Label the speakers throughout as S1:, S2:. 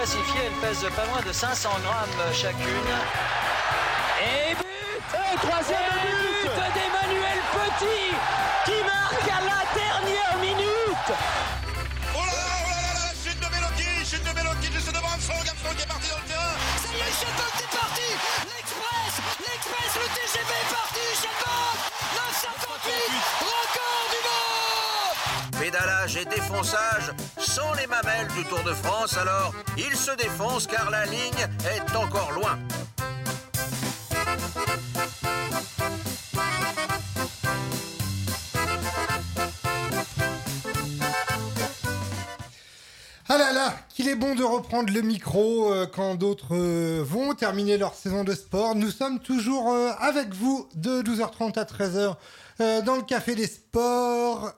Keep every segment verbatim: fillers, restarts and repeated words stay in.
S1: Classifiées, elles pèsent pas loin de cinq cents grammes chacune. Et but
S2: Et troisième
S1: Et
S2: but,
S1: but d'Emmanuel Petit qui marque à la dernière minute.
S3: Oh là là, oh là là, la chute de Beloki, chute de Beloki juste devant Armstrong, Armstrong qui est parti dans le terrain.
S4: Ça y est, Chatbot est parti. L'Express, l'Express, le T G V est parti, Chatbot. neuf cent cinquante-huit, record du monde.
S5: Pédalage et défonçage sont les mamelles du Tour de France, alors il se défonce car la ligne est encore loin.
S6: Ah là là, qu'il est bon de reprendre le micro euh, quand d'autres euh, vont terminer leur saison de sport. Nous sommes toujours euh, avec vous de douze heures trente à treize heures euh, dans le Café des Sports,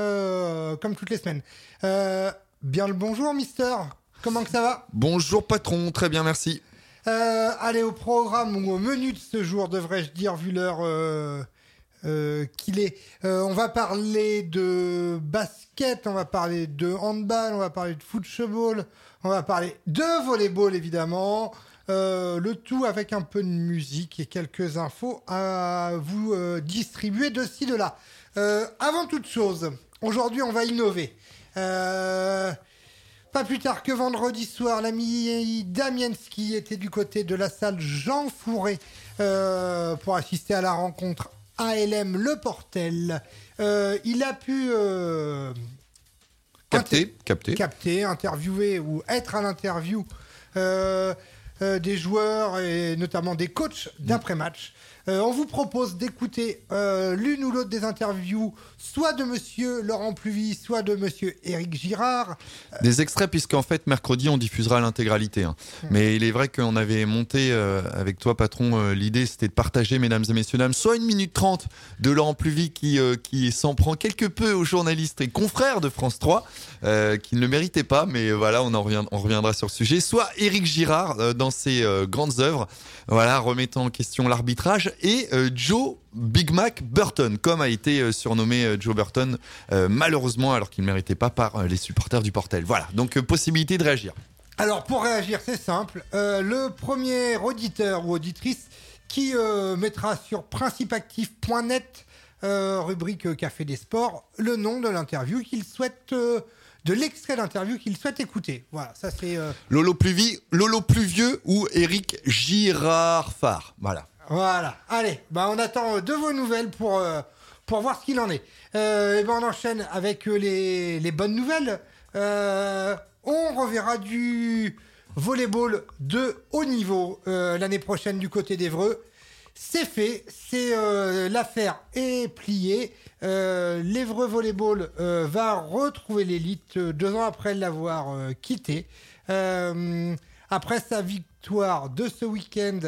S6: euh, comme toutes les semaines. Euh, bien le bonjour, Mister. Comment que ça va ?
S7: Bonjour patron, très bien, merci.
S6: Euh, allez, au programme ou au menu de ce jour, devrais-je dire, vu l'heure euh, euh, qu'il est. Euh, on va parler de basket, on va parler de handball, on va parler de football, on va parler de volleyball, évidemment. Euh, le tout avec un peu de musique et quelques infos à vous euh, distribuer de ci, de là. Euh, avant toute chose, aujourd'hui, on va innover. Euh... Pas plus tard que vendredi soir, l'ami Damienski était du côté de la salle Jean Fourré euh, pour assister à la rencontre A L M Le Portel. Euh, il a pu euh,
S7: Capter,
S6: inter-
S7: capter.
S6: capter, interviewer ou être à l'interview euh, euh, des joueurs et notamment des coachs d'après-match. Euh, on vous propose d'écouter euh, l'une ou l'autre des interviews, soit de monsieur Laurent Pluvy, soit de monsieur Éric Girard.
S7: Des extraits, puisqu'en fait, mercredi, on diffusera l'intégralité. Hein. Mmh. Mais il est vrai qu'on avait monté euh, avec toi, patron, euh, l'idée, c'était de partager, mesdames et messieurs, dames, soit une minute trente de Laurent Pluvy qui, euh, qui s'en prend quelque peu aux journalistes et confrères de France trois, euh, qui ne le méritaient pas, mais voilà, on, en revient, on reviendra sur le sujet. Soit Éric Girard, euh, dans ses euh, grandes œuvres, voilà, remettant en question l'arbitrage, et euh, Joe Big Mac Burton, comme a été euh, surnommé euh, Joe Burton, euh, malheureusement, alors qu'il ne méritait pas par euh, les supporters du Portel. Voilà, donc euh, possibilité de réagir.
S6: Alors, pour réagir, c'est simple. Euh, le premier auditeur ou auditrice qui euh, mettra sur principeactif point net, euh, rubrique euh, Café des Sports, le nom de l'interview qu'il souhaite... Euh, de l'extrait d'interview qu'il souhaite écouter. Voilà, ça c'est... Euh...
S7: Lolo Pluvy, Lolo Pluvieux ou Éric Girard Phare. Voilà.
S6: Voilà. Allez, bah on attend de vos nouvelles pour, euh, pour voir ce qu'il en est. Euh, et ben on enchaîne avec les, les bonnes nouvelles. Euh, on reverra du volleyball de haut niveau euh, l'année prochaine du côté d'Évreux. C'est fait, c'est euh, l'affaire est pliée. Euh, L'Évreux Volleyball euh, va retrouver l'élite euh, deux ans après l'avoir euh, quitté. Euh, après sa victoire de ce week-end,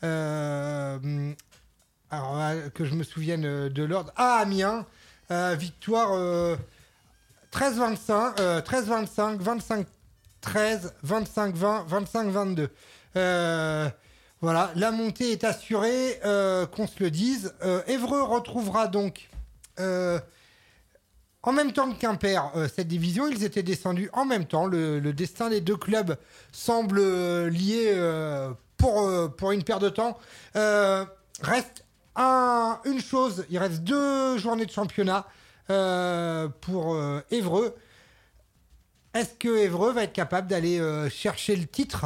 S6: euh, alors, euh, que je me souvienne de l'ordre, à Amiens, euh, victoire euh, treize vingt-cinq, euh, treize vingt-cinq, vingt-cinq treize, vingt-cinq vingt, vingt-cinq vingt-deux. Euh, voilà, la montée est assurée, euh, qu'on se le dise. Euh, Évreux retrouvera donc Euh, en même temps que Quimper, euh, cette division, ils étaient descendus en même temps. Le, le destin des deux clubs semble euh, lié euh, pour, euh, pour une paire de temps. Euh, reste un, une chose, il reste deux journées de championnat euh, pour euh, Évreux. Est-ce que Évreux va être capable d'aller euh, chercher le titre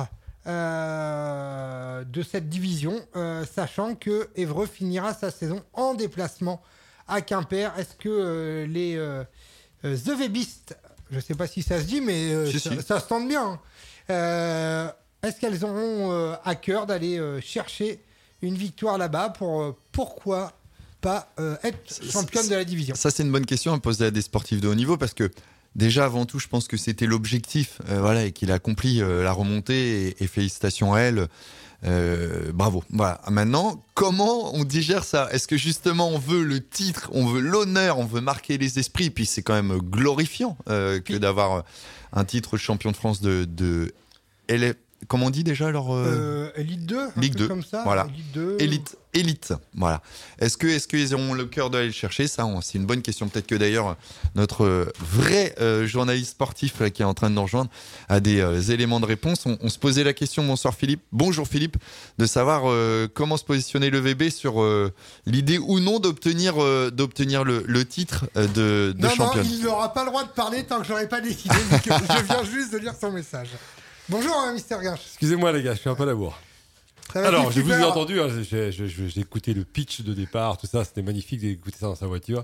S6: euh, de cette division, euh, sachant que Évreux finira sa saison en déplacement à Quimper? Est-ce que euh, les euh, euh, The Webistes, je ne sais pas si ça se dit, mais euh,
S7: si,
S6: ça,
S7: si.
S6: ça se tente bien, hein. euh, est-ce qu'elles auront euh, à cœur d'aller euh, chercher une victoire là-bas pour, euh, pourquoi pas euh, être championne de la division?
S7: Ça, c'est une bonne question à poser à des sportifs de haut niveau, parce que déjà, avant tout, je pense que c'était l'objectif, euh, voilà, et qu'il a accompli euh, la remontée, et, et félicitations à elle. Euh, bravo. Voilà. Maintenant, comment on digère ça? Est-ce que justement on veut le titre, on veut l'honneur, on veut marquer les esprits? Puis c'est quand même glorifiant euh, que d'avoir un titre champion de France de, de L F, comment on dit déjà leur
S6: euh, Elite deux, un
S7: Ligue
S6: truc
S7: deux,
S6: comme ça.
S7: voilà.
S6: Elite deux.
S7: Élite, élite, voilà. Est-ce que, est-ce qu'ils auront le cœur d'aller le chercher? Ça, on- c'est une bonne question. Peut-être que d'ailleurs notre euh, vrai euh, journaliste sportif là, qui est en train de nous rejoindre a des euh, éléments de réponse. On, on se posait la question, bonsoir Philippe, bonjour Philippe, de savoir euh, comment se positionner le V B sur euh, l'idée ou non d'obtenir, euh, d'obtenir le, le titre euh, de, de
S6: Non,
S7: championne.
S6: non, il n'aura pas le droit de parler tant que je n'aurai pas décidé, vu que je viens juste de lire son message. Bonjour, hein, Mister Guinche.
S2: Excusez-moi les gars, je suis un peu à la bourre.
S6: Ça va,
S2: Alors,
S6: tu
S2: je vous ai
S6: super
S2: entendu, hein, j'ai, j'ai, j'ai- j'ai écouté le pitch de départ, tout ça, c'était magnifique d'écouter ça dans sa voiture.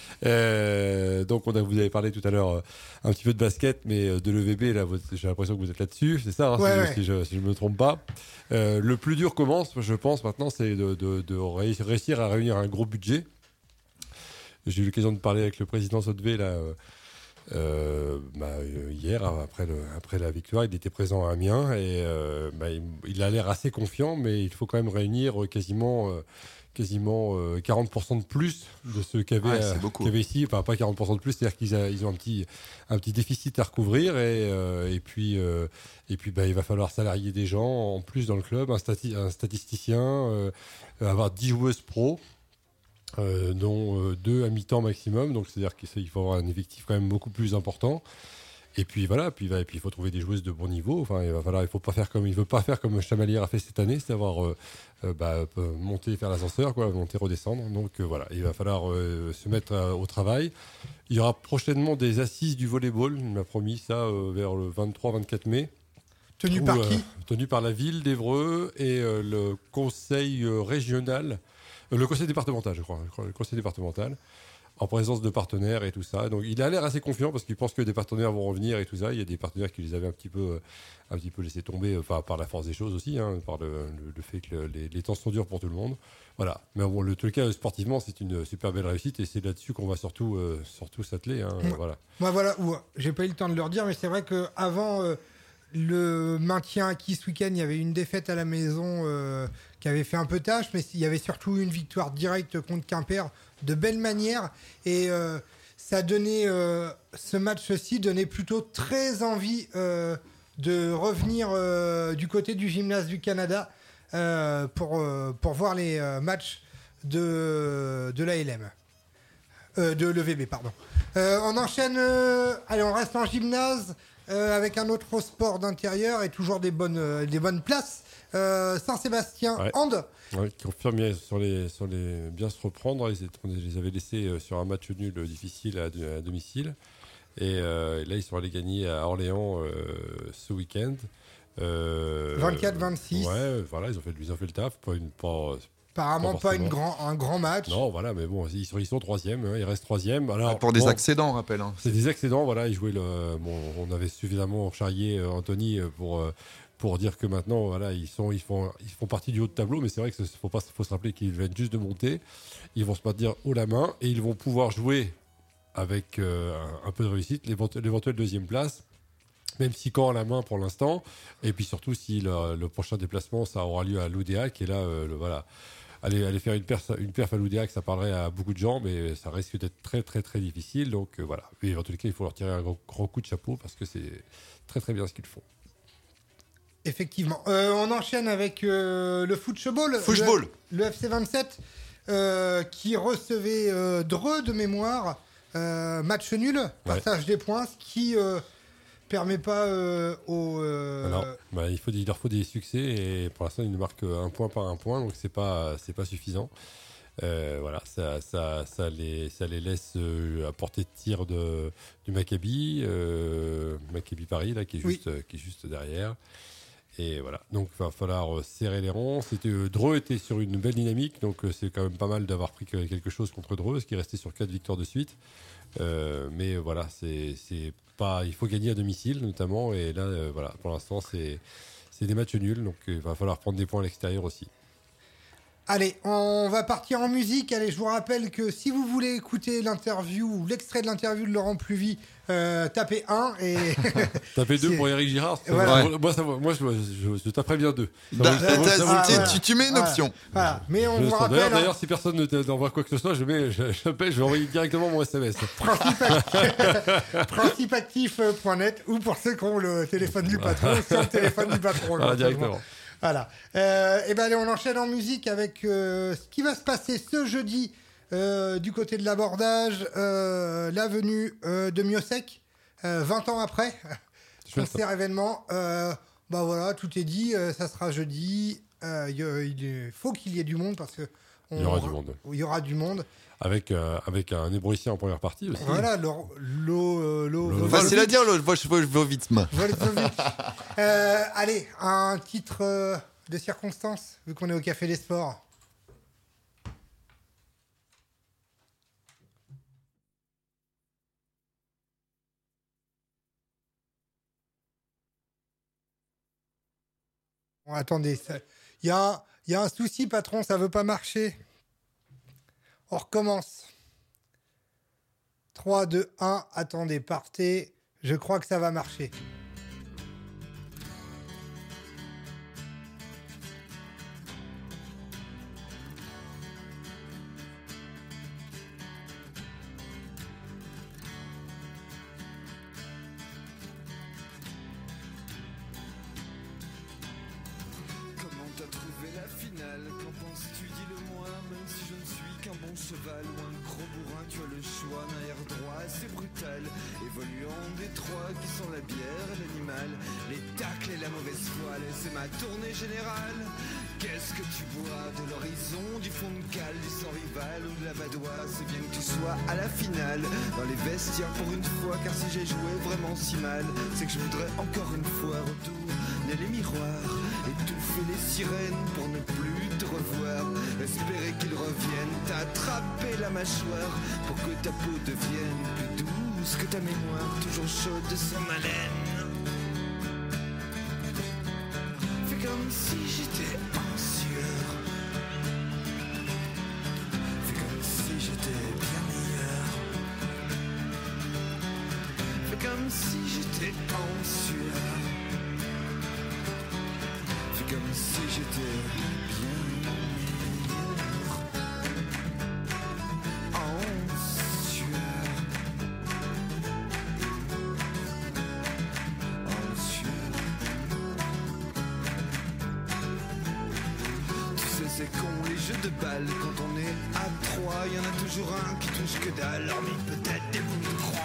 S2: Euh, donc, on a, vous avez parlé tout à l'heure euh, un petit peu de basket, mais euh, de l'E V B, là, vous- j'ai l'impression que vous êtes là-dessus, c'est ça, hein,
S6: Ouais,
S2: si,
S6: ouais.
S2: si je, si je me trompe pas. Euh, le plus dur commence, je pense, maintenant, c'est de, de, de ré- réussir à réunir un gros budget. J'ai eu l'occasion de parler avec le président Saudevé, là, euh, euh, bah, euh, hier, après, le, après la victoire. Il était présent à Amiens et euh, bah, il, il a l'air assez confiant, mais il faut quand même réunir quasiment, euh, quasiment euh, quarante pour cent de plus de ceux qu'il y avait,
S7: Ouais, c'est
S2: euh,
S7: beaucoup.
S2: qu'il y avait ici. Enfin, pas quarante pour cent de plus, c'est-à-dire qu'ils a- ils ont un petit, un petit déficit à recouvrir et, euh, et puis, euh, et puis bah, il va falloir salarier des gens en plus dans le club, un, stati- un statisticien, euh, avoir dix joueuses pro. Euh, dont euh, deux à mi-temps maximum, donc c'est-à-dire qu'il faut avoir un effectif quand même beaucoup plus important. Et puis voilà, puis, et puis il faut trouver des joueuses de bon niveau. Enfin, il va falloir, il faut pas faire comme, il veut pas faire comme Chamalière a fait cette année, c'est avoir euh, euh, bah, euh, monter, faire l'ascenseur, quoi, monter, redescendre. Donc euh, voilà, il va falloir euh, se mettre euh, au travail. Il y aura prochainement des assises du volleyball. Il m'a promis ça euh, vers le vingt-trois vingt-quatre mai.
S6: Tenu
S2: Où,
S6: par
S2: euh,
S6: qui
S2: Tenu par la ville d'Évreux et euh, le conseil euh, régional, euh, le conseil départemental, je crois, je crois, le conseil départemental, en présence de partenaires et tout ça. Donc il a l'air assez confiant parce qu'il pense que des partenaires vont revenir et tout ça. Il y a des partenaires qui les avaient un petit peu, euh, un petit peu laissé tomber, enfin par la force des choses aussi, hein, par le, le- le fait que le- les, les temps sont durs pour tout le monde. Voilà. Mais bon, le, tout le cas sportivement, c'est une super belle réussite et c'est là-dessus qu'on va surtout, euh, surtout s'atteler. Hein,
S6: Ouais.
S2: Voilà.
S6: Moi, voilà, ou, j'ai pas eu le temps de leur dire, mais c'est vrai qu'avant euh, le maintien acquis ce week-end, il y avait une défaite à la maison euh, qui avait fait un peu tâche, mais il y avait surtout une victoire directe contre Quimper de belle manière. Et euh, ça donnait, euh, ce match-ci donnait plutôt très envie euh, de revenir euh, du côté du Gymnase du Canada euh, pour, euh, pour voir les euh, matchs de, de l'A L M. Euh, de l'E V B, pardon. Euh, on enchaîne. euh, allez, on reste en gymnase euh, avec un autre sport d'intérieur et toujours des bonnes, euh, des bonnes places. Euh, Saint-Sébastien,
S2: Ouais.
S6: hand.
S2: Ouais, qui confirme bien sur les, sur les bien se reprendre. Ils, étaient- on les avait laissés euh, sur un match nul euh, difficile à, à domicile. Et euh, là, ils sont allés gagner à Orléans euh, ce week-end. Euh,
S6: vingt-quatre vingt-six.
S2: Ouais, voilà, ils ont fait, ils ont fait le taf. Pas une, pas,
S6: Apparemment
S2: Pas
S6: pas une
S2: forcément.
S6: grand, un grand match.
S2: non, voilà, mais bon, ils sont, ils sont troisième. Hein, ils restent troisième. Alors,
S7: Pour des
S2: bon,
S7: accédants, on rappelle. Hein.
S2: c'est des excédents, voilà. Ils jouaient le. Bon, on avait suffisamment charrié euh, Anthony euh, pour euh, pour dire que maintenant, voilà, ils sont, ils font, ils font partie du haut de tableau. Mais c'est vrai que faut pas, faut se rappeler qu'ils viennent juste de monter. Ils vont se maintenir haut la main et ils vont pouvoir jouer avec euh, un, un peu de réussite l'éventuelle, l'éventuelle deuxième place. Même si quand à la main pour l'instant. Et puis surtout si le, le prochain déplacement, ça aura lieu à l'Oudéac. Et là, euh, le, voilà. Aller, aller faire une perf, une perf à l'Oudéac, ça parlerait à beaucoup de gens, mais ça risque d'être très très très difficile. Donc euh, voilà. Et en tous les cas, il faut leur tirer un grand, grand coup de chapeau parce que c'est très très bien ce qu'ils font.
S6: Effectivement. Euh, on enchaîne avec euh, le football.
S7: Football.
S6: Le, le F C vingt-sept euh, qui recevait euh, Dreux de mémoire. Euh, match nul, partage des points, ce qui euh, permet pas euh, aux. euh,
S2: Alors, bah, il, faut, il leur faut des succès et pour l'instant, ils ne marquent un point par un point, donc c'est pas c'est pas suffisant. Euh, voilà, ça, ça, ça, les, ça les laisse euh, à portée de tir de, du Maccabi, euh, Maccabi Paris, là, qui est
S6: Oui.
S2: juste, euh, qui est juste derrière. Et voilà, donc il va falloir euh, serrer les rangs. C'était, euh, Dreux était sur une belle dynamique, donc euh, c'est quand même pas mal d'avoir pris que- quelque chose contre Dreux, ce qui est resté sur quatre victoires de suite. Euh, mais voilà, c'est, c'est pas, il faut gagner à domicile notamment, et là, euh, voilà, pour l'instant, c'est, c'est des matchs nuls, donc euh, il va falloir prendre des points à l'extérieur aussi.
S6: Allez, on va partir en musique. Allez, je vous rappelle que si vous voulez écouter l'interview ou l'extrait de l'interview de Laurent Pluvy, euh, tapez un et
S2: tapez deux
S6: C'est-
S2: pour Eric Girard. Ça
S6: Voilà.
S2: va. Moi, ça va. Moi, je, je, je taperais bien deux. Ça
S7: Da-
S2: vaut- ça vaut-
S7: da-
S2: ça vaut
S6: ah,
S2: le coup.
S6: voilà.
S7: tu, tu mets une
S6: Voilà.
S7: option.
S6: Voilà. Mais on
S2: Je
S6: vous
S2: sens-
S6: rappelle,
S2: D'ailleurs,
S6: hein,
S2: d'ailleurs, si personne ne te- n'envoie quoi que ce soit, je mets, je, j'appelle, je vais envoyer directement mon S M S.
S6: principe actif- principeactif point net ou pour ceux qui ont le téléphone du patron, c'est le téléphone du patron.
S2: Voilà,
S6: éventuellement.
S2: directement.
S6: Voilà. Euh, et ben allez, on enchaîne en musique avec euh, ce qui va se passer ce jeudi euh, du côté de l'abordage, euh, la venue euh, de Miossec, euh, vingt ans après,
S2: Chouette, ça.
S6: concert événement. Euh, bah voilà, tout est dit, euh, ça sera jeudi. Euh, il y a- il est- faut qu'il y ait du monde parce que on-
S2: Il y aura du monde.
S6: Il y aura du monde.
S2: Avec, euh, avec un ébrouissien en première partie aussi.
S6: Voilà, l'eau, l'eau, euh, l'eau-
S2: Le-
S6: l'eau-
S7: Facile à dire, le Vojvodisme.
S6: Volzovic. Euh, allez, un titre euh, de circonstance, vu qu'on est au Café des Sports. Bon, attendez, il y a, y a un souci, patron, ça veut pas marcher. On recommence. trois, deux, un, attendez, partez. Je crois que ça va marcher.
S8: Comment t'as trouvé la finale? Qu'en penses-tu? Dis-le-moi. Même si je ne suis qu'un bon cheval ou un gros bourrin, tu as le choix d'un air droit assez brutal, évoluant des trois qui sont la bière et l'animal, les tacles et la mauvaise voile. Et c'est ma tournée générale. Qu'est-ce que tu bois? De l'horizon, du fond de cale, du sang rival ou de la badoie? C'est bien que tu sois à la finale, dans les vestiaires pour une fois. Car si j'ai joué vraiment si mal, c'est que je voudrais encore une fois retourner les miroirs, étouffer les sirènes pour ne plus te revoir, espérer qu'ils reviennent t'attraper la mâchoire pour que ta peau devienne plus douce que ta mémoire, toujours chaude de son haleine. Fais comme si j'étais en sueur, fais comme si j'étais bien meilleur, fais comme si j'étais en sueur, fais comme si j'étais bien meilleur, en sueur, en sueur. Tu sais c'est con les jeux de balles, quand on est à trois, y en a toujours un qui touche que dalle, hormis peut-être des bouts de croix.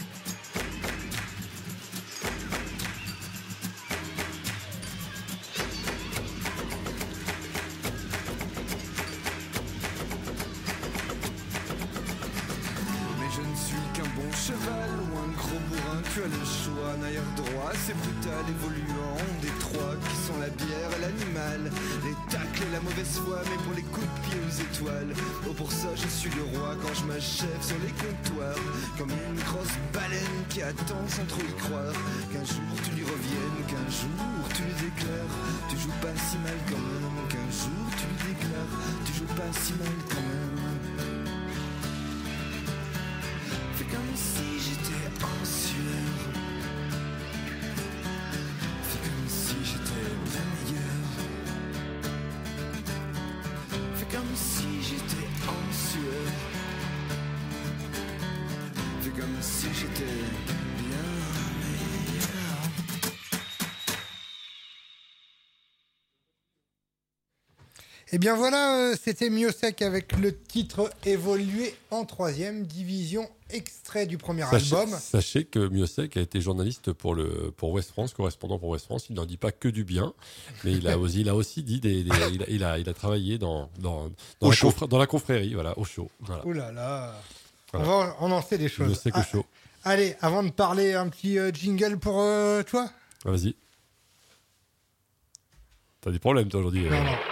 S8: Mais je ne suis qu'un bon cheval ou un gros bourrin, tu as le choix, un air droit, c'est brutal, évoluant des trois qui sont la bière et l'animal, les tacles et la mauvaise foi, mais pour les coups de pied aux étoiles. Oh pour ça je suis le roi quand je m'achève sur les comptoirs, comme une grosse baleine qui attend sans trop y croire, qu'un jour tu lui reviennes, qu'un jour tu lui déclares, tu joues pas si mal quand même, qu'un jour tu lui déclares, tu joues pas si mal quand même. Fais comme si j'étais en sueur, fais comme si j'étais bien meilleur, fais comme si j'étais en sueur, fais comme si j'étais bien meilleur.
S6: Et bien voilà, euh, c'était Miossec avec le titre Évoluer en troisième division, extrait du premier
S2: Sachez,
S6: album.
S2: sachez que Miossec a été journaliste pour, le, pour Ouest France, correspondant pour Ouest France. Il n'en dit pas que du bien, mais il a aussi, il a aussi dit des, des- il, a, il, a, il a travaillé dans, dans, dans,
S7: Au
S2: la,
S7: chaud.
S2: confré- dans la confrérie, voilà, au chaud. Voilà.
S6: Ouh là là,
S2: Voilà.
S6: on va en lancer des choses.
S2: Miossec au
S6: Ah,
S2: chaud.
S6: allez, avant de parler, un petit euh, jingle pour euh, toi.
S2: Ah, vas-y. T'as des problèmes toi aujourd'hui.
S6: Non,
S2: euh.
S6: non.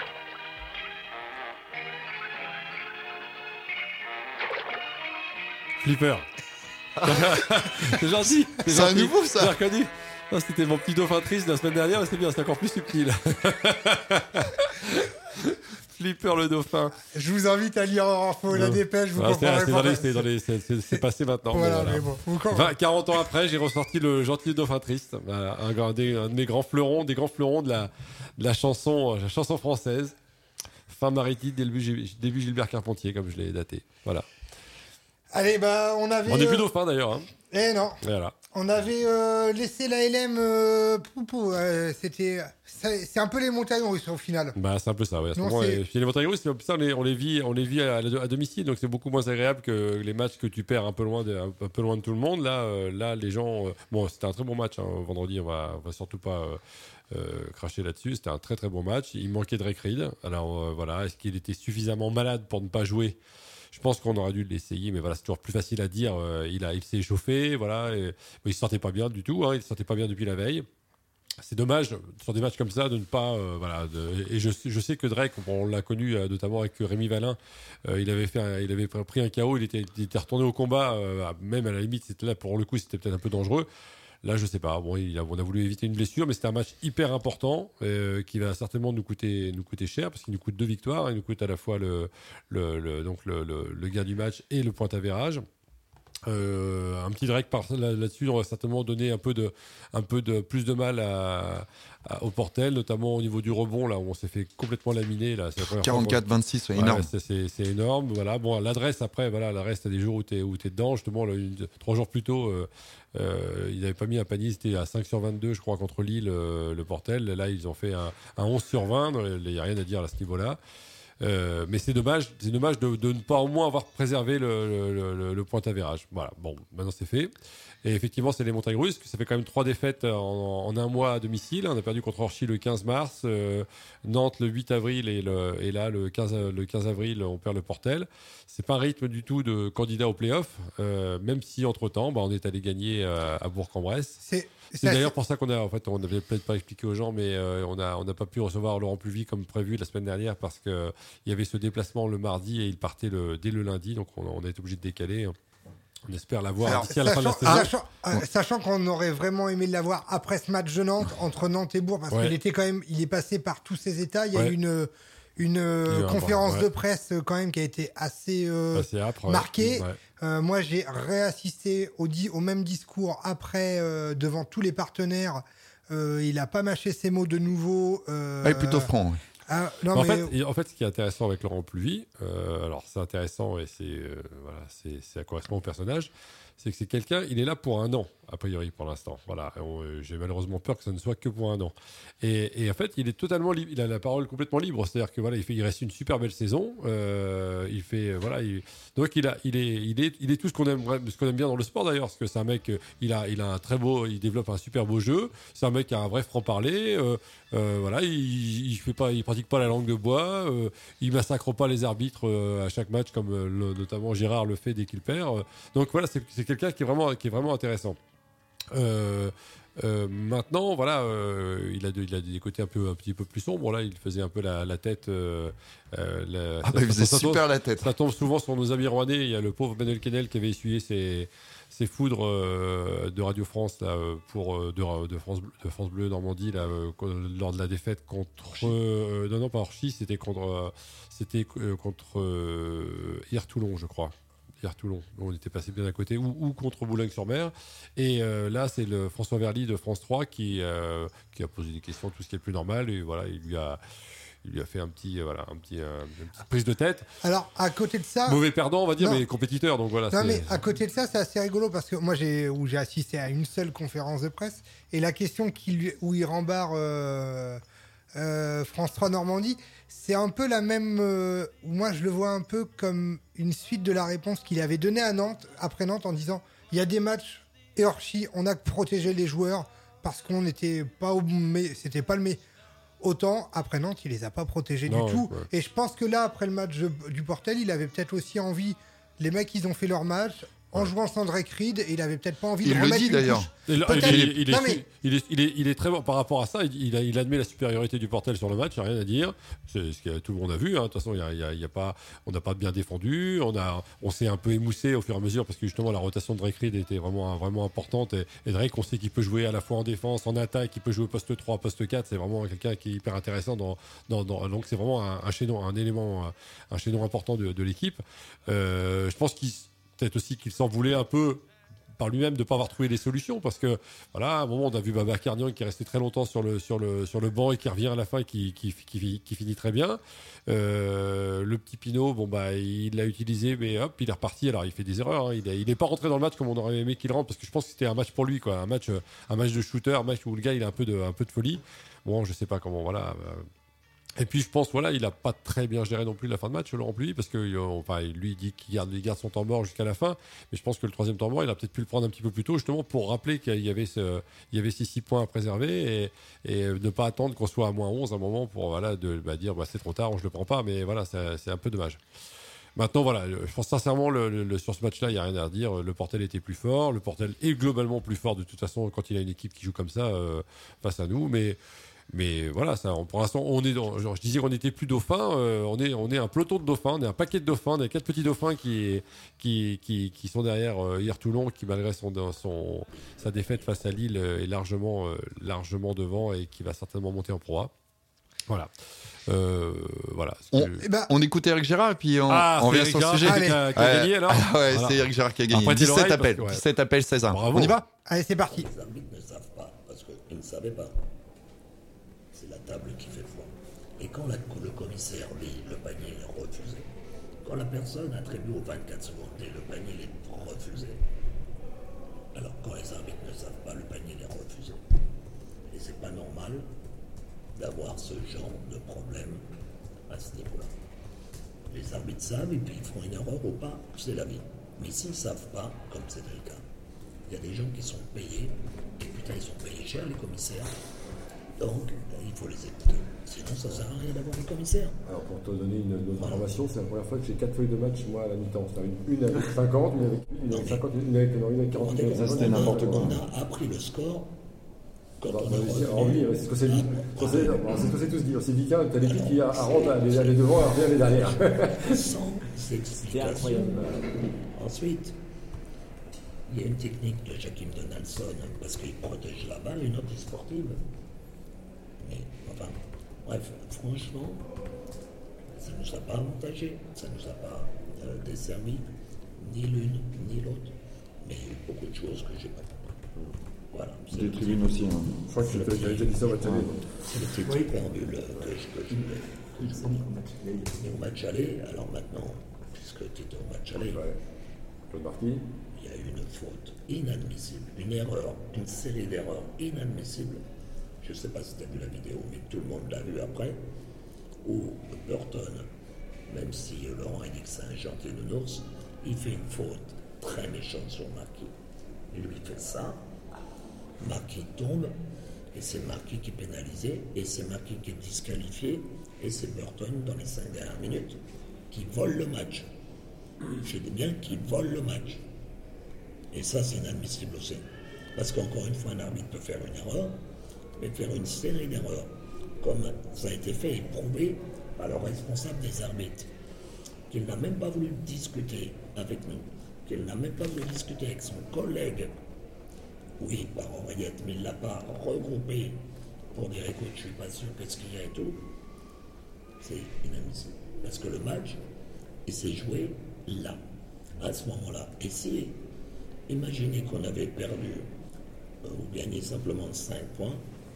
S2: Flipper. C'est gentil.
S7: C'est un
S2: gentil.
S7: nouveau, ça.
S2: J'ai reconnu. Non, c'était mon petit dauphin triste la semaine dernière, mais c'était bien, c'est encore plus subtil. Flipper le dauphin.
S6: Je vous invite à lire en info la
S2: Non.
S6: dépêche, vous
S2: Ah, c'est,
S6: comprendrez
S2: c'est,
S6: pas.
S2: dans les- c'est, dans les- c'est, c'est- c'est passé maintenant. mais
S6: Voilà,
S2: voilà.
S6: mais bon, vous comprenez.
S2: vingt, quarante ans après, j'ai ressorti le gentil dauphin triste, Voilà, un, grand- des, un de mes grands fleurons, des grands fleurons de la, de la chanson, la chanson française. Fin maritime, début, début Gilbert Carpentier, comme je l'ai daté. Voilà.
S6: Allez, bah, on avait.
S2: On n'est plus
S6: euh,
S2: dauphin d'ailleurs. Hein.
S6: Eh non.
S2: Voilà.
S6: On avait euh, laissé la L M. Euh, pou, pou, euh, c'était. C'est, c'est un peu les montagnes russes au final.
S2: Bah, c'est un peu ça, oui. À ce
S6: Non,
S2: moment,
S6: c'est-
S2: et puis les montagnes russes, c'est- ça, on les, on les vit, on les vit à, à domicile, donc c'est beaucoup moins agréable que les matchs que tu perds un peu loin de, un, un peu loin de tout le monde. Là, euh, là, les gens. euh, bon, c'était un très bon match. Hein, vendredi, on va, on va surtout pas. Euh, Euh, cracher là-dessus, c'était un très très bon match. Il manquait Drake Reed. Alors euh, voilà, est-ce qu'il était suffisamment malade pour ne pas jouer? Je pense qu'on aurait dû l'essayer, mais voilà, c'est toujours plus facile à dire. Euh, il a, il s'est échauffé, voilà. Et, mais il se sentait pas bien du tout. Hein, il se sentait pas bien depuis la veille. C'est dommage sur des matchs comme ça de ne pas, euh, voilà. De, et je, je sais que Drake, on l'a connu euh, notamment avec Rémi Valin. Euh, il avait fait, un, il avait pris un K O. Il était, il était retourné au combat. Euh, même à la limite, c'était là pour le coup, c'était peut-être un peu dangereux. Là, je sais pas. Bon, il a, on a voulu éviter une blessure, mais c'était un match hyper important euh, qui va certainement nous coûter, nous coûter cher parce qu'il nous coûte deux victoires. Il nous coûte à la fois le, le, le donc le, le, le gain du match et le point avérage. Euh, un petit Drake par là, là-dessus, on va certainement donner un peu de, un peu de plus de mal à, à, au Portel, notamment au niveau du rebond là où on s'est fait complètement laminer là. C'est la première fois qu'on-
S7: quarante-quatre vingt-six, c'est
S2: Ouais,
S7: énorme.
S2: c'est, c'est, c'est énorme. Voilà. Bon, l'adresse après, voilà, l'adresse, t'as des jours où t'es, où t'es dedans. Justement, là, une- trois jours plus tôt, euh, euh, ils n'avaient pas mis un panier, c'était à cinq sur vingt-deux, je crois, contre Lille, euh, le Portel. Là, ils ont fait un, un onze sur vingt. Il n'y a rien à dire à ce niveau-là. Euh, mais c'est dommage, c'est dommage de, de ne pas au moins avoir préservé le, le, le, le point avérage. Voilà, bon, maintenant c'est fait. Et effectivement, c'est les montagnes russes. Ça fait quand même trois défaites en, en un mois à domicile. On a perdu contre Orchy le quinze mars, euh, Nantes le huit avril et, le, et là le quinze, le quinze avril, on perd le Portel. C'est pas un rythme du tout de candidat au play-off, euh, même si entre-temps, bah, on est allé gagner euh, à Bourg-en-Bresse.
S6: C'est,
S2: C'est
S6: c'est
S2: d'ailleurs
S6: assez-
S2: pour ça qu'on a, en fait, on n'avait peut-être pas expliqué aux gens, mais euh, on a, on n'a pas pu recevoir Laurent Pluvy comme prévu la semaine dernière parce que il y avait ce déplacement le mardi et il partait le, dès le lundi, donc on, on a été obligé de décaler. On espère l'avoir
S6: Alors,
S2: d'ici à la fin de la
S6: sachant,
S2: saison.
S6: sachant, euh, sachant qu'on aurait vraiment aimé l'avoir après ce match de Nantes entre Nantes et Bourg, parce
S2: Ouais.
S6: qu'il était quand même, il est passé par tous ces états. Il y a
S2: Ouais.
S6: eu une, une euh,
S2: eu un
S6: conférence
S2: bras, ouais.
S6: de presse euh, quand même qui a été assez euh,
S2: Assez âpre, ouais.
S6: marquée.
S2: Ouais.
S6: Euh, moi, j'ai réassisté au, di- au même discours après euh, devant tous les partenaires. Euh, il a pas mâché ses mots de nouveau. Euh,
S7: Ah, il est plutôt franc. ouais.
S6: ah, non,
S2: en,
S6: mais,
S2: fait, et en fait, ce qui est intéressant avec Laurent Pluvy, euh, alors c'est intéressant et c'est, euh, voilà, c'est, ça correspond au personnage, c'est que c'est quelqu'un, il est là pour un an, a priori, pour l'instant. Voilà, on, euh, j'ai malheureusement peur que ça ne soit que pour un an. Et, et en fait, il est totalement libre, il a la parole complètement libre, c'est-à-dire que voilà, il fait, il reste une super belle saison. Euh, il fait, euh, voilà, il, donc il a, il est, il est, il est tout ce qu'on aime, ce qu'on aime bien dans le sport d'ailleurs, parce que c'est un mec, euh, il a, il a un très beau, il développe un super beau jeu. C'est un mec qui a un vrai franc-parler. Euh, euh, voilà, il, il fait pas, il pratique pas la langue de bois. Euh, il massacre pas les arbitres euh, à chaque match comme euh, le, notamment Gérard le fait dès qu'il perd. Euh, donc voilà, c'est, c'est quelqu'un qui est vraiment, qui est vraiment intéressant. Euh, euh, maintenant, voilà, euh, il a de, il a des côtés un peu, un petit peu plus sombres. Là, il faisait un peu la, la tête. Euh, euh, la,
S7: Ah bah, il faisait super la tête.
S2: Ça tombe souvent sur nos amis rwandais. Il y a le pauvre Ben Elkenel qui avait essuyé ses, ses foudres euh, de Radio France là, pour euh, de, de France de France Bleu Normandie là, euh, lors de la défaite contre euh, non non pas Orchy, c'était contre euh, c'était euh, contre euh, hier Toulon, je crois. Hier Toulon, on était passé bien à côté, ou, ou contre Boulogne-sur-Mer. Et euh, là, c'est le François Verly de France trois qui, euh, qui a posé des questions, tout ce qui est le plus normal. Et voilà, il lui a, il lui a fait un petit, euh, voilà, un petit, euh, une petite prise de tête.
S6: alors, à côté de ça.
S2: Mauvais perdant, on va dire,
S6: Non.
S2: mais compétiteur. Donc voilà.
S6: Non,
S2: c'est...
S6: mais à côté de ça, c'est assez rigolo parce que moi, j'ai, où j'ai assisté à une seule conférence de presse et la question qui lui, où il rembarre euh, euh, France trois Normandie, c'est un peu la même. Euh, moi, je le vois un peu comme une suite de la réponse qu'il avait donnée à Nantes, après Nantes, en disant il y a des matchs et Orchy, on a protégé les joueurs parce qu'on n'était pas au. Mais c'était pas le. Mais autant, après Nantes, il les a pas protégés
S2: Non,
S6: du tout.
S2: ouais.
S6: Et je pense que là, après le match de- du Portel, il avait peut-être aussi envie. Les mecs, ils ont fait leur match. en jouant sans Drake Reed, et il avait peut-être pas envie
S7: Il
S6: de
S7: le
S6: remettre
S7: dit,
S6: une
S7: d'ailleurs.
S6: couche.
S2: Il, il,
S6: Peut-être-
S2: il, il, est,
S6: Non, mais-
S2: il, est, il, est, il est très bon par rapport à ça. Il, il, a- il admet la supériorité du Portel sur le match, il n'y a rien à dire. C'est ce que tout le monde a vu. hein. De toute façon, il y a, il y a, il y a pas, on n'a pas bien défendu. On, a, on s'est un peu émoussé au fur et à mesure parce que justement la rotation de Drake Reed était vraiment, vraiment importante. Et, et Drake, on sait qu'il peut jouer à la fois en défense, en attaque, il peut jouer au poste trois, poste quatre. C'est vraiment quelqu'un qui est hyper intéressant. Dans, dans, dans, donc c'est vraiment un, un chaînon, un élément, un, un chaînon important de, de l'équipe. Euh, je pense qu'il peut-être aussi qu'il s'en voulait un peu par lui-même de ne pas avoir trouvé les solutions parce que voilà, à un moment on a vu Babacar Niang qui est resté très longtemps sur le, sur le, sur le banc et qui revient à la fin et qui, qui, qui, qui finit très bien. Euh, le petit Pinot, bon bah il l'a utilisé mais hop il est reparti. Alors il fait des erreurs, hein. il n'est pas rentré dans le match comme on aurait aimé qu'il rentre parce que je pense que c'était un match pour lui quoi, un match, un match de shooter, un match où le gars il a un peu de, un peu de folie. Bon je sais pas comment voilà. Euh, Et puis je pense voilà, il a pas très bien géré non plus la fin de match Laurent Pluy parce que euh, enfin lui il dit qu'il garde, il garde son temps mort jusqu'à la fin, mais je pense que le troisième temps mort il a peut-être pu le prendre un petit peu plus tôt justement pour rappeler qu'il y avait ce, il y avait ces six points à préserver et, et ne pas attendre qu'on soit à moins onze à un moment pour voilà de bah, dire bah, c'est trop tard, je le prends pas, mais voilà c'est, c'est un peu dommage. Maintenant, voilà, je pense sincèrement, le, le, le, sur ce match-là, il n'y a rien à redire. Le Portel était plus fort. Le Portel est globalement plus fort de toute façon quand il a une équipe qui joue comme ça euh, face à nous, mais. Mais voilà, ça, pour l'instant, on est dans, genre, je disais qu'on n'était plus dauphins, euh, on, est, on est un peloton de dauphins, on est un paquet de dauphins, on a quatre petits dauphins qui, qui, qui, qui sont derrière euh, hier Toulon, qui malgré son, son, sa défaite face à Lille est largement, euh, largement devant et qui va certainement monter en Pro A. Voilà. Euh, voilà.
S7: On,
S2: que...
S6: Eh ben,
S7: on écoute Eric Gérard et puis on,
S2: ah,
S7: on
S2: c'est
S7: revient sur le
S2: Gérard
S7: sujet.
S2: qui a, qui a
S7: Ouais.
S2: gagné alors
S7: Ah ouais,
S2: voilà.
S7: c'est Eric Gérard qui a gagné.
S2: Après,
S7: dix-sept
S2: l'oreille,
S7: appels,
S2: parce que, ouais.
S7: dix-sept appels, seize un.
S2: Bravo.
S7: On y va?
S6: Allez, c'est parti.
S9: Les arbitres ne savent pas, parce qu'ils ne savaient pas. C'est la table qui fait foi. Et quand la- le commissaire lit le panier est refusé, quand la personne attribue aux vingt-quatre secondes et le panier est refusé, alors quand les arbitres ne savent pas, le panier est refusé. Et c'est pas normal d'avoir ce genre de problème à ce niveau-là. Les arbitres savent et puis ils font une erreur ou pas, c'est la vie. Mais s'ils ne savent pas, comme c'est le cas, il y a des gens qui sont payés, et putain, ils sont payés cher, les commissaires. Donc, ben, il faut les écouter. Sinon, ça ne sert à rien d'avoir des commissaires.
S10: Alors, pour te donner une, une autre information, c'est la première fois que j'ai quatre feuilles de match, moi, à la mi-temps. C'est-à-dire une, une avec cinquante, une avec, une avec cinquante, une avec, non, une avec
S9: On,
S10: quarante,
S9: est-
S10: une avec
S9: on,
S10: cinquante,
S9: a-
S10: n'importe quoi.
S9: on a appris le score quand
S10: Bah,
S9: on
S10: bah,
S9: est
S10: c'est-
S9: revenu.
S10: en oui, c'est ce que c'est dit. C'est ce que c'est- bon, c'est ce que c'est tous dit. C'est Vika, t'as l'équipe qui a- rentre à aller aller devant, elle revient aller derrière.
S9: Sans explication. Ensuite, il y a une technique de Jakim Donaldson, parce qu'il protège la balle, une autre est sportive. Mais, enfin, bref, franchement, ça ne nous a pas avantagé, ça ne nous a pas euh, desservi, ni l'une, ni l'autre. Mais il y a eu beaucoup de choses que j'ai pas compris. Voilà. c'est
S7: Des
S9: le
S7: tribunes
S9: petit-
S7: aussi. hein.
S10: Je crois que tu avais déjà dit ça au match aller.
S9: C'est le petit préambule que je que je voulais. que je voulais dire. Et au match aller, alors maintenant, puisque tu étais au match aller,
S10: Ouais. Claude Marquis.
S9: il y a eu une faute inadmissible, une erreur, une série d'erreurs inadmissibles. Je ne sais pas si tu as vu la vidéo, mais tout le monde l'a vu après, où Burton, même si Laurent a dit que c'est un gentil nounours, il fait une faute très méchante sur Marquis. Il lui fait ça, Marquis tombe, et c'est Marquis qui est pénalisé, et c'est Marquis qui est disqualifié, et c'est Burton dans les cinq dernières minutes qui vole le match. Je dis bien qu'il vole le match. Et ça, c'est inadmissible aussi. Parce qu'encore une fois, un arbitre peut faire une erreur, mais faire une série d'erreurs, comme ça a été fait et prouvé par le responsable des arbitres, qu'il n'a même pas voulu discuter avec nous, qu'il n'a même pas voulu discuter avec son collègue, oui, par oreillette, mais il ne l'a pas regroupé pour dire, écoute, je ne suis pas sûr, qu'est-ce qu'il y a et tout. C'est inadmissible. Parce que le match, il s'est joué là, à ce moment-là. Et si, imaginez qu'on avait perdu euh, ou gagné simplement cinq points,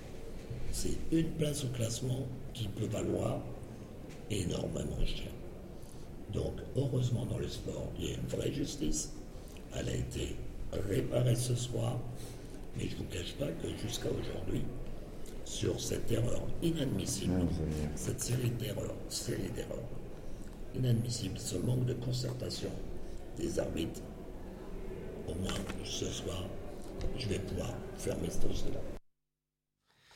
S9: c'est une place au classement qui peut valoir énormément cher. Donc, heureusement, dans le sport, il y a une vraie justice. Elle a été réparée ce soir, mais je ne vous cache pas que jusqu'à aujourd'hui, sur cette erreur inadmissible, cette série d'erreurs, série d'erreurs inadmissibles, ce manque de concertation des arbitres, au moins ce soir, je vais pouvoir fermer ce dossier-là.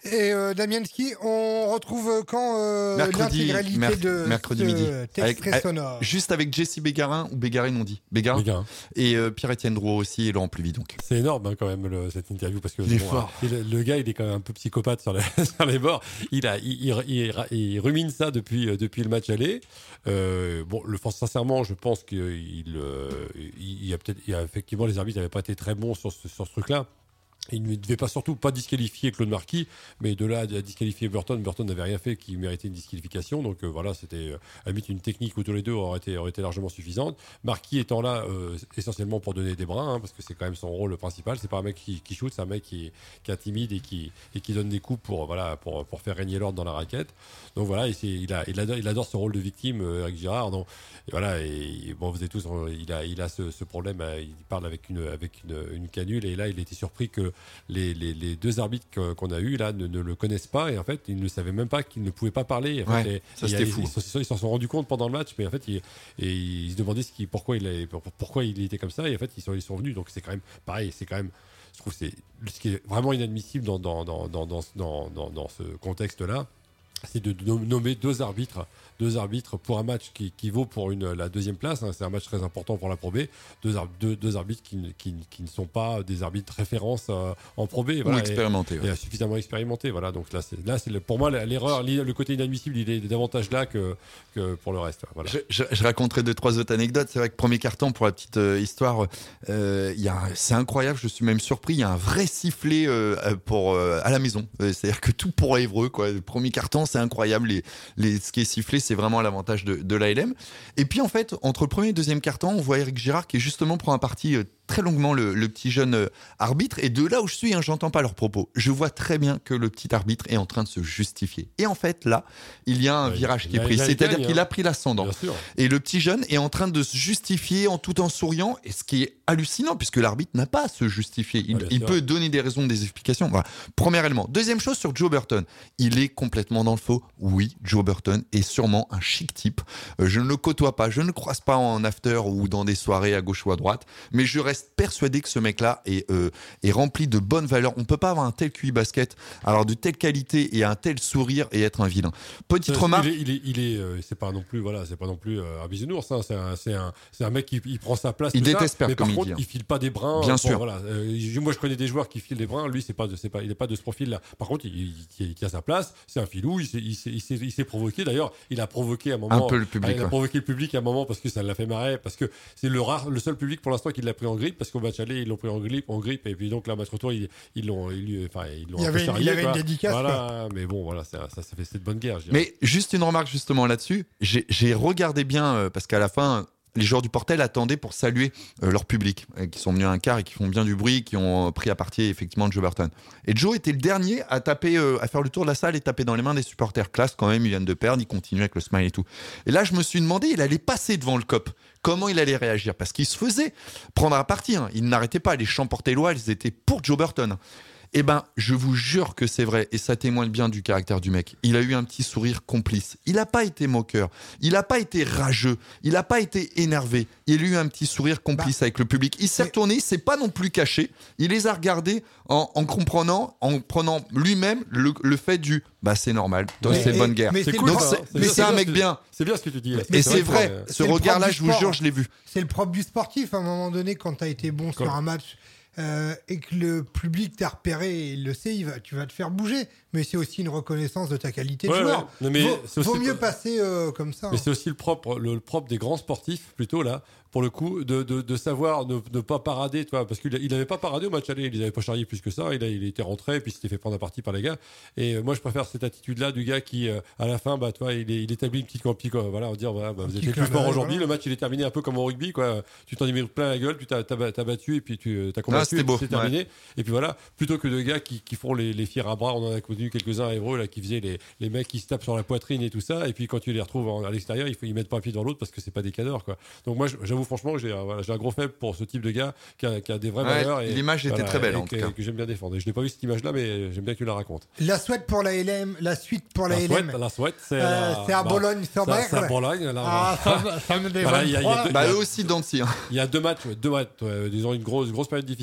S6: Et euh, Damienski, on retrouve quand euh,
S7: mercredi,
S6: l'intégralité
S7: merc-
S6: de
S7: mercredi
S6: ce
S7: midi.
S6: texte
S7: Avec,
S6: sonore.
S7: avec, juste avec Jesse Bégarin, ou Bégarine on dit Bégarin,
S2: Bégarin.
S7: Et euh, Pierre-Étienne Drouot aussi et Laurent Pluvy. Donc.
S2: C'est énorme hein, quand même le, cette interview parce que
S7: il est
S2: bon,
S7: fort.
S2: Le, le gars il est quand même un peu psychopathe sur, le, sur les bords. Il a il, il, il, il rumine ça depuis depuis le match aller. Euh, bon, le sincèrement, je pense qu'il euh, il y a peut-être il y a effectivement les arbitres n'avaient pas été très bons sur ce, sur ce truc-là. Il ne devait pas surtout pas disqualifier Claude Marquis, mais de là à disqualifier Burton, Burton n'avait rien fait qui méritait une disqualification. Donc euh, voilà, c'était euh, à la limite une technique où tous les deux auraient été, auraient été largement suffisante. Marquis étant là euh, essentiellement pour donner des brins, hein, parce que c'est quand même son rôle principal. C'est pas un mec qui, qui shoot, c'est un mec qui, qui intimide et qui, et qui donne des coups pour, voilà, pour, pour faire régner l'ordre dans la raquette. Donc voilà, et c'est, il, a, il, adore, il adore ce rôle de victime, euh, Eric Girard. Donc, et voilà, et bon, vous êtes tous, il a, il a ce, ce problème, il parle avec une, avec une, une canule, et là, il était surpris que Les, les, les deux arbitres qu'on a eus là ne, ne le connaissent pas et en fait ils ne savaient même pas qu'ils ne pouvaient pas parler. En
S7: ouais,
S2: fait, et,
S7: ça
S2: et
S7: c'était
S2: ils,
S7: fou.
S2: Ils, ils s'en sont rendus compte pendant le match, mais en fait ils, et ils se demandaient ce qui, pourquoi il avait, pourquoi il était comme ça et en fait ils sont, ils sont venus. Donc c'est quand même pareil, c'est quand même, je trouve que c'est ce qui est vraiment inadmissible dans dans dans dans dans, dans, dans, dans ce contexte là. C'est de nommer deux arbitres, deux arbitres pour un match qui, qui vaut pour une, la deuxième place. Hein, c'est un match très important pour la Pro B. Deux, deux, deux arbitres qui, qui, qui ne sont pas des arbitres références euh, en Pro B. Voilà,
S7: ou expérimentés.
S2: Et,
S7: ouais.
S2: et suffisamment expérimentés. Voilà, donc là, c'est, là, c'est le, pour moi, l'erreur, le côté inadmissible, il est davantage là que, que pour le reste. Voilà.
S7: Je, je, je raconterai deux, trois autres anecdotes. C'est vrai que premier carton, pour la petite euh, histoire, euh, y a un, c'est incroyable. Je suis même surpris. Il y a un vrai sifflet euh, pour, euh, à la maison. Euh, c'est-à-dire que tout pour Évreux, quoi. Le premier carton, c'est incroyable. Les, les, ce qui est sifflé, c'est vraiment à l'avantage de, de l'A L M. Et puis, en fait, entre le premier et le deuxième carton, on voit Eric Girard qui, justement, prend un parti euh, très longuement le, le petit jeune euh, arbitre. Et de là où je suis, hein, j'entends pas leurs propos. Je vois très bien que le petit arbitre est en train de se justifier. Et en fait, là, il y a un ouais, virage qui est pris. C'est-à-dire gagne, qu'il hein. a pris l'ascendant. Et le petit jeune est en train de se justifier en tout en souriant. Et ce qui est hallucinant, puisque l'arbitre n'a pas à se justifier. Il, ouais, il peut donner des raisons, des explications. Voilà. Premier élément. Deuxième chose sur Joe Burton. Il est complètement dans le faux. Oui, Joe Burton est sûrement un chic type. Euh, je ne le côtoie pas, je ne le croise pas en after ou dans des soirées à gauche ou à droite, mais je reste persuadé que ce mec-là est, euh, est rempli de bonnes valeurs. On ne peut pas avoir un tel Q I basket, avoir de telle qualité et un tel sourire et être un vilain. Petite
S2: c'est,
S7: remarque.
S2: Il est, il est, il est euh, c'est pas non plus, voilà, c'est pas non plus euh, un bisounours. Hein, c'est un, c'est un, c'est un mec qui il prend sa place.
S7: Il déteste
S2: ça,
S7: perdre,
S2: mais par
S7: comme
S2: contre,
S7: il dit.
S2: Il file pas des brins.
S7: Bien
S2: bon,
S7: sûr.
S2: Voilà. Euh, moi, je connais des joueurs qui filent des brins. Lui, c'est pas, de, c'est pas, il n'est pas de ce profil-là. Par contre, il, il, il tient sa place. C'est un filou. Il s'est, il s'est, il s'est, il s'est provoqué. D'ailleurs, il a provoqué à un moment.
S7: Un peu le public.
S2: Il a
S7: ouais.
S2: provoqué le public à un moment parce que ça l'a fait marrer. Parce que c'est le rare, le seul public pour l'instant qui l'a pris en grippe. Parce qu'au match aller, ils l'ont pris en grippe, en grippe. Et puis donc là, match retour, ils, ils l'ont, ils, enfin, ils l'ont.
S6: Il y avait,
S2: charrié,
S6: il y avait
S2: quoi.
S6: une dédicace.
S2: Voilà.
S6: Quoi.
S2: Mais bon, voilà, ça, ça, ça fait cette bonne guerre. Je dirais.
S7: Mais juste une remarque justement là-dessus. J'ai, j'ai regardé bien euh, parce qu'à la fin. Les joueurs du Portel attendaient pour saluer euh, leur public, euh, qui sont venus à un quart et qui font bien du bruit, qui ont euh, pris à partie effectivement de Joe Burton. Et Joe était le dernier à taper, euh, à faire le tour de la salle et taper dans les mains des supporters. Classe quand même, ils viennent de perdre, il continue avec le smile et tout. Et là, je me suis demandé, il allait passer devant le cop. Comment il allait réagir ? Parce qu'il se faisait prendre à partie. Hein. Il n'arrêtait pas. Les chants portellois, ils étaient pour Joe Burton. Eh ben, je vous jure que c'est vrai, et ça témoigne bien du caractère du mec. Il a eu un petit sourire complice. Il n'a pas été moqueur. Il n'a pas été rageux. Il n'a pas été énervé. Il a eu un petit sourire complice bah, avec le public. Il s'est retourné, il s'est pas non plus caché. Il les a regardés en, en comprenant, en prenant lui-même le, le fait du bah c'est normal, donc c'est bonne guerre.
S2: Mais c'est,
S7: cool,
S2: donc,
S7: c'est,
S2: c'est,
S7: mais c'est, c'est un mec bien.
S2: C'est bien ce que tu dis. Là.
S7: Mais
S2: c'est,
S7: c'est
S2: vrai.
S7: vrai. Ce regard-là, je vous jure, je l'ai vu.
S6: C'est le propre du sportif. À un moment donné, quand tu as été bon
S2: Comme.
S6: sur un match. Euh, et que le public t'a repéré et il le sait, il va, tu vas te faire bouger. Mais c'est aussi une reconnaissance de ta qualité
S2: ouais,
S6: de joueur.
S2: Ouais. Non, mais
S6: vaut,
S2: c'est aussi
S6: vaut mieux passer euh, comme ça.
S2: Mais
S6: hein.
S2: c'est aussi le propre, le, le propre des grands sportifs, plutôt là, pour le coup, de, de, de savoir ne, ne pas parader, tu vois, parce qu'il n'avait pas paradé au match aller, il n'avait pas charrié plus que ça, il, a, il était rentré, puis il s'était fait prendre à partie par les gars. Et euh, moi, je préfère cette attitude-là du gars qui, euh, à la fin, bah, tu vois, il, est, il établit une petite campie, quoi. Voilà, on va dire, voilà, bah, vous êtes plus fort aujourd'hui, voilà. Le match il est terminé un peu comme au rugby, quoi. Tu t'en es mis plein la gueule, tu t'as, t'as, t'as battu et puis tu t'as combattu,
S7: ah,
S2: c'est terminé. Ouais. Et puis voilà, plutôt que de gars qui, qui font les, les fiers à bras, on en a connu quelques-uns à Évreux, là, qui faisaient les, les mecs qui se tapent sur la poitrine et tout ça, et puis quand tu les retrouves en, à l'extérieur, il faut ils mettent pas un pied dans l'autre parce que c'est pas des cadors, quoi. Donc moi, j'avoue franchement, j'ai, voilà, j'ai un gros faible pour ce type de gars qui a, qui a des vraies ouais, valeurs. Et,
S7: l'image était
S2: voilà,
S7: très belle,
S2: et
S7: en
S2: que,
S7: tout cas.
S2: que j'aime bien défendre. Et je n'ai pas vu cette image-là, mais j'aime bien que tu la racontes.
S6: La suite pour la L M, la suite pour la,
S2: la
S6: L M.
S2: Souhaite, la souhaite, c'est,
S6: euh,
S2: la,
S6: c'est à
S2: bah,
S6: Bologne-sur-Mer.
S2: C'est à Bologne. Là,
S6: ah, ça, ça me dérange.
S7: Voilà, bah eux aussi Dancy. Hein.
S2: Il y a deux matchs, deux matchs, ouais, disons une grosse, grosse période difficile.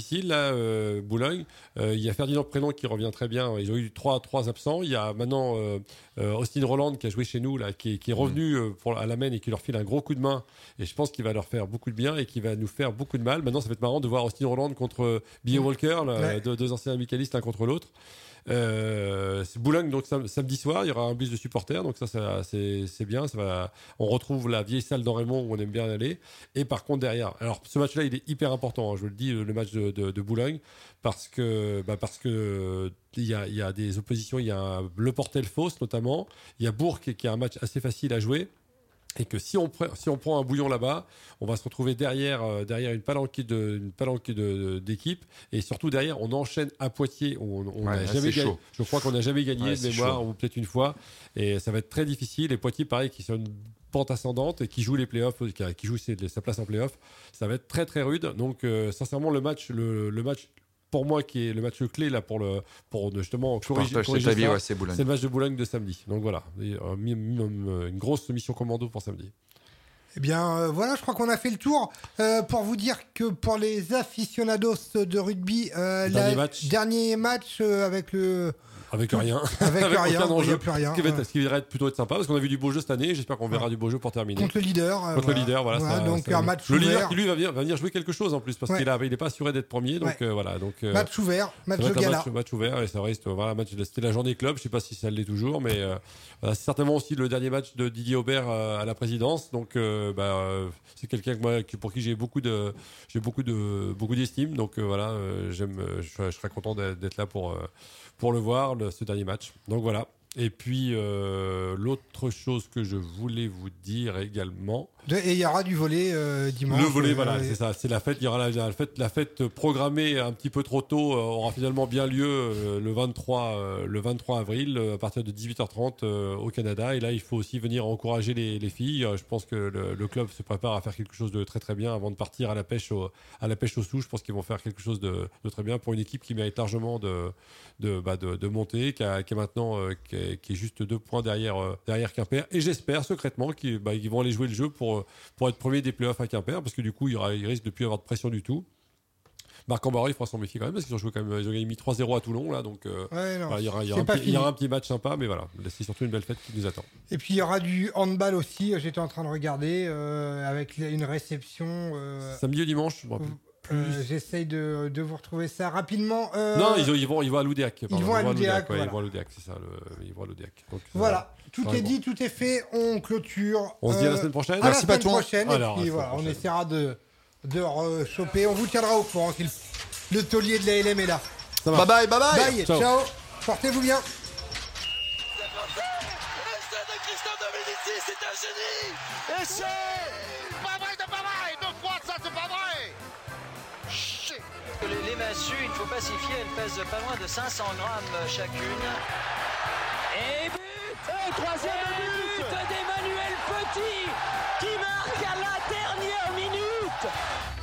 S2: difficile, là, euh, Boulogne. Euh, il y a Ferdinand Prénom qui revient très bien. Ils ont eu trois, trois absents. Il y a maintenant euh, euh, Austin Roland qui a joué chez nous, là, qui, qui est revenu euh, pour, à la main et qui leur file un gros coup de main. Et je pense qu'il va leur faire beaucoup de bien et qu'il va nous faire beaucoup de mal. Maintenant, ça va être marrant de voir Austin Roland contre B A Walker, là, ouais. deux, deux anciens amicalistes l'un contre l'autre. Euh, c'est Boulogne, donc sam- samedi soir, il y aura un bus de supporters, donc ça, ça c'est, c'est bien. Ça va, on retrouve la vieille salle d'Enraymond où on aime bien aller. Et par contre derrière, alors ce match-là, il est hyper important. Hein, je vous le dis, le, le match de, de, de Boulogne, parce que bah parce que il y a, il y a des oppositions. Il y a un, Le Portel-Fos notamment. Il y a Bourg qui, qui a un match assez facile à jouer. Et que si on, pre- si on prend un bouillon là-bas, on va se retrouver derrière, euh, derrière une palanquée, de, une palanquée de, de, d'équipe. Et surtout derrière, on enchaîne à Poitiers. On, on
S7: ouais,
S2: a jamais gagné.
S7: Chaud.
S2: Je crois qu'on n'a jamais gagné
S7: ouais,
S2: de mémoire, ou peut-être une fois. Et ça va être très difficile. Et Poitiers, pareil, qui sont une pente ascendante et qui joue les playoffs, qui, qui joue ses, sa place en playoffs. Ça va être très très rude. Donc euh, sincèrement, le match, le, le match. Pour moi, qui est le match clé là pour le pour justement corriger, corriger ça,
S7: vie, ouais, c'est,
S2: c'est le match de Boulogne de samedi. Donc voilà, une grosse mission commando pour samedi.
S6: Eh bien, euh, voilà, je crois qu'on a fait le tour. Euh, pour vous dire que pour les aficionados de rugby, euh,
S2: dernier
S6: la,
S2: match,
S6: dernier match euh, avec le.
S2: Avec rien.
S6: Avec, avec rien,
S2: aucun enjeu.
S6: Plus rien.
S2: Ce qui va, être, ce qui va être plutôt être sympa, parce qu'on a vu du beau jeu cette année. J'espère qu'on verra ouais. du beau jeu pour terminer.
S6: Contre le leader.
S2: Euh, Contre
S6: voilà.
S2: le leader, voilà.
S6: voilà
S2: ça,
S6: donc
S2: ça,
S6: un match
S2: le
S6: ouvert.
S2: leader qui lui va venir, va venir jouer quelque chose en plus, parce
S6: ouais.
S2: qu'il n'est il pas assuré d'être premier. Donc
S6: ouais.
S2: euh, voilà. Donc, euh,
S6: match ouvert, match de gala.
S2: Match, match ouvert, et ça reste. Voilà, match, c'était la journée club. Je ne sais pas si ça l'est toujours, mais euh, voilà, c'est certainement aussi le dernier match de Didier Aubert euh, à la présidence. Donc euh, bah, euh, c'est quelqu'un que moi, pour qui j'ai beaucoup de, j'ai beaucoup de, beaucoup d'estime. Donc euh, voilà, euh, j'aime, je, je serais content d'être là pour, euh, pour le voir, le, ce dernier match. Donc voilà. Et puis, euh, l'autre chose que je voulais vous dire également...
S6: De, et il y aura du volley euh, dimanche.
S2: Le volley, euh, voilà,
S6: euh,
S2: c'est ça. C'est la fête. Il y aura la, la, fête, la fête programmée un petit peu trop tôt euh, aura finalement bien lieu euh, le, vingt-trois, euh, le vingt-trois avril, euh, à partir de dix-huit heures trente euh, au Canada. Et là, il faut aussi venir encourager les, les filles. Euh, je pense que le, le club se prépare à faire quelque chose de très très bien avant de partir à la pêche au, à la pêche au sous. Je pense qu'ils vont faire quelque chose de, de très bien pour une équipe qui mérite largement de, de, bah, de, de monter, qui, a, qui est maintenant... Euh, qui est, qui est juste deux points derrière, euh, derrière Quimper. Et j'espère secrètement qu'ils, bah, qu'ils vont aller jouer le jeu pour, pour être premier des playoffs à Quimper, parce que du coup, il, y aura, il risque de plus avoir de pression du tout. Marc-en-Barœul, il faudra s'en méfier quand même, parce qu'ils ont joué quand même, ils ont mis trois zéro à Toulon, là, donc euh,
S6: ouais, non,
S2: voilà, il, y aura, il, y aura un petit, il y aura un petit match sympa, mais voilà, c'est surtout une belle fête qui nous attend.
S6: Et puis il y aura du handball aussi, j'étais en train de regarder, euh, avec une réception. Euh,
S2: Samedi ou dimanche, bon,
S6: Euh, j'essaye de, de vous retrouver ça rapidement. Euh...
S2: Non, ils, ils, vont, ils vont à l'Oudéac.
S6: Ils, ils vont à l'Oudéac.
S2: Ouais,
S6: voilà.
S2: Ils vont à l'Oudéac, c'est ça. Le, ils vont à l'Oudéac. Donc,
S6: voilà, tout est dit, tout est fait. On clôture.
S2: On euh, se dit à la semaine prochaine.
S6: À
S2: Merci
S6: la semaine prochaine.
S2: Alors,
S6: et puis voilà, on essaiera de, de rechoper. On vous tiendra au courant si le, le taulier de la L M est là.
S7: Bye bye, bye bye.
S6: Bye, ciao. ciao. Portez-vous bien.
S3: C'est un génie. Et c'est pas vrai de pas vrai. Ne crois ça, c'est pas vrai. Shit.
S1: Les, les massues, il ne faut pas s'y fier, elles pèsent pas loin de cinq cents grammes chacune.
S4: Et but et troisième but, but d'Emmanuel Petit qui marque à la dernière minute.